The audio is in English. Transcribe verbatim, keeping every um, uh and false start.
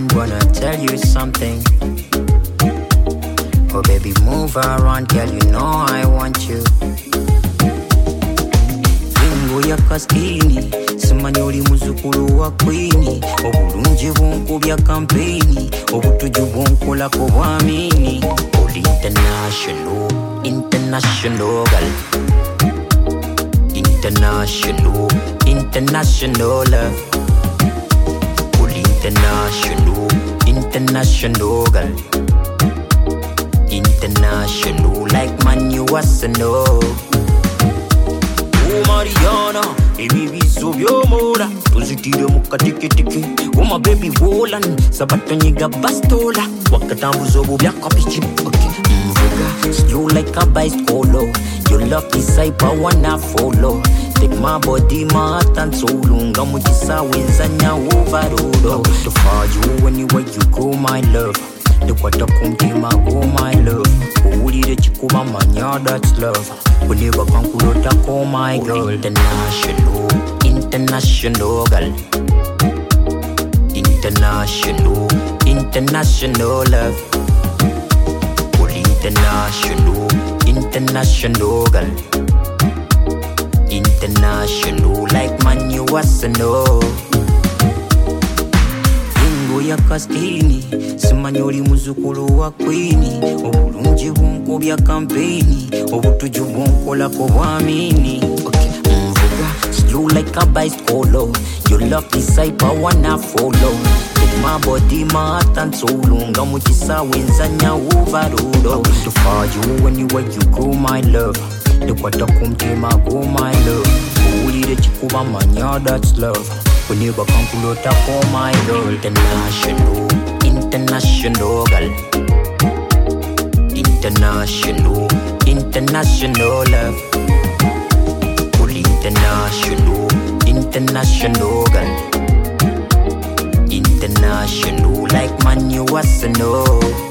I'm gonna tell you something. Oh baby, move around, girl, you know I want you. Bingo ya kaskini, simanyoli muzukulu wa kwini. Obulunji bunku bya kampeni, obutuju bunku la kubwamini. All international, international girl. International, international love. All international, international girl. International, like man you was to know. Oh Mariana, baby we so biomora. Tuzitire muka tiki tiki. Oh my baby Wolan, sabato nyiga bastola. Wakatambuzo bubya kapichi. Okay, mvuga, slow like a bicycle. Your love is I wanna follow. Take my body, my heart and soul. Lunga mujisa wenzanya overload. To find you anywhere you go, my love. The kwata kumtima, oh my love. Uli de chikuba manya, that's love. Whenever kankulota, oh my girl. International, international girl. International, international love. Uli international, international girl. International, like man you was to know. Ya kaskini, simanyoli muzukulu wa kwini. Obulunji bunku bya kampeni, obutuju bunku la kubwamini. Okay, mvuga, slow like a bicycle. Your love is I wanna follow. Take my body, my heart and soul. Lunga mujisa wenzanya overload. To find you anywhere you go, my love. The kwata kumtima, go my love. Uli de chikuba manya, that's love. Whenever kankulota, oh my girl. International, international girl. International, international love. Full international, international girl. International, like man you was to know.